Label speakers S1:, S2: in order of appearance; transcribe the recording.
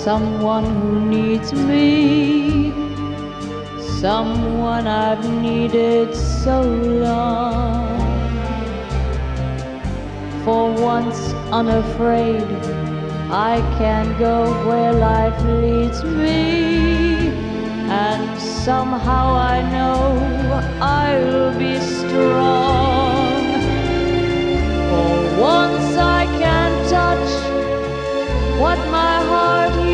S1: someone who needs me, someone I've needed so long. For once unafraid, I can go where life leads me, and somehow I know I'll be strong.